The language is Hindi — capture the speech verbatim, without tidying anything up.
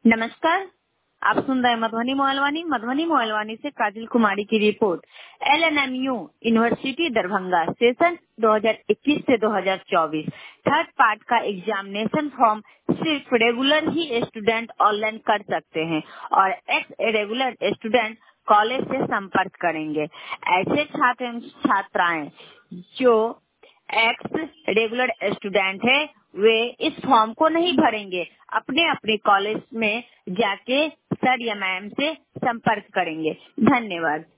नमस्कार, आप सुन रहे हैं मधुबनी मोहलवानी। मधुबनी मोहलवानी से काजल कुमारी की रिपोर्ट। L N M U university Darbhanga session दो हज़ार इक्कीस से दो हज़ार चौबीस थर्ड पार्ट का एग्जामिनेशन फॉर्म सिर्फ रेगुलर ही स्टूडेंट ऑनलाइन कर सकते हैं और एक्स रेगुलर स्टूडेंट कॉलेज से संपर्क करेंगे। ऐसे छात्र एवं छात्राएं जो एक्स रेगुलर स्टूडेंट है वे इस फॉर्म को नहीं भरेंगे, अपने अपने कॉलेज में जाके सर या मैम से संपर्क करेंगे। धन्यवाद।